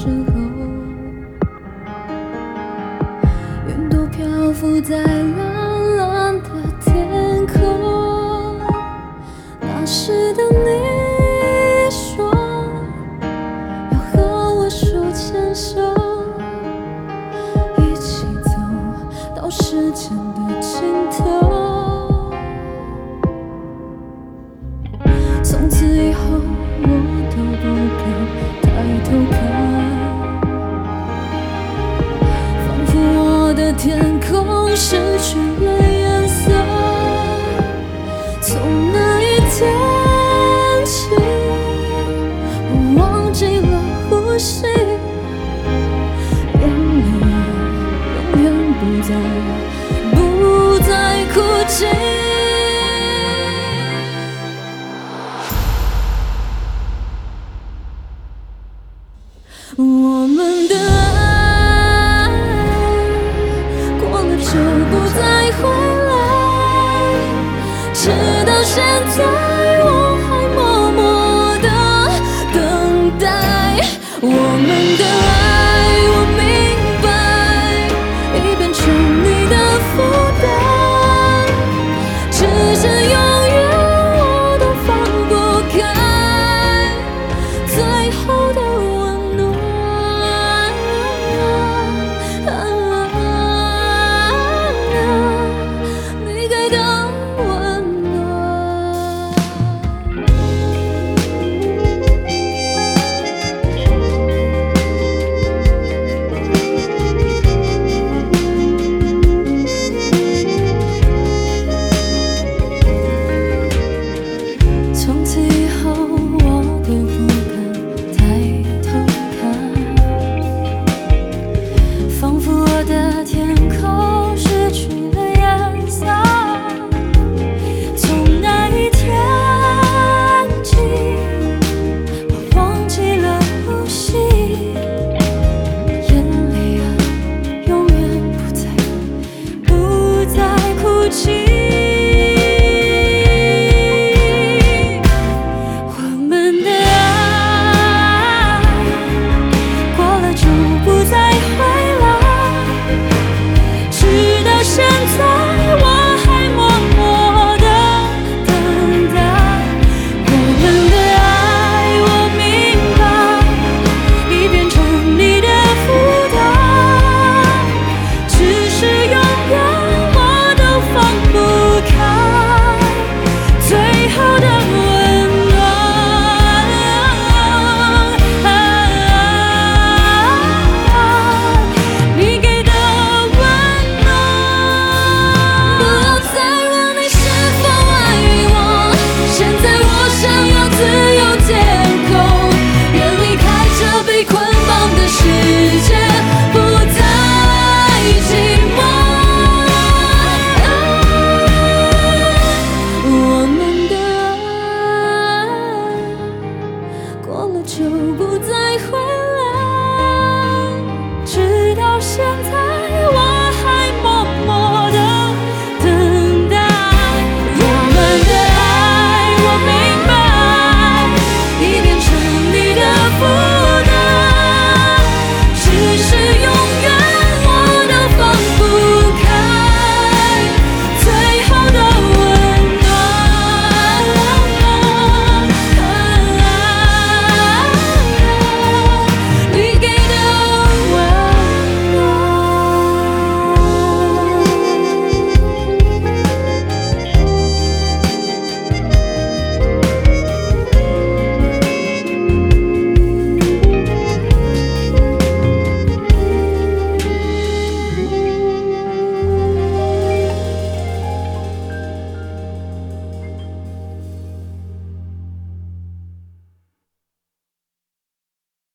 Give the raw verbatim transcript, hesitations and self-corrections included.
时候，云朵漂浮在蓝蓝的天空。那时的你说要和我手牵手，一起走到时间的尽头。从此以后我都不敢抬头看，仿佛我的天空失去了颜色。从那一天起，我忘记了呼吸，眼泪永远不再不再哭泣。我们的爱过了就不再回来，直到现在我还默默地等待。我们的爱我明白已变成你的负担，只是永远我都放不开最后的温暖。你给的温暖。从此以后我都不敢抬头看，仿佛我的天空失去了颜色。从那一天起，我忘记了呼吸，眼泪啊，永远不再不再哭泣。我们的爱过了就不再回来，直到现在我还默默地等待。我们的爱我明白已变成你的负担，只是永远我都放不开最后的温暖。你给的温暖，不要再问你是否爱我，现在我想要自由天空，远离开这被捆绑的世界。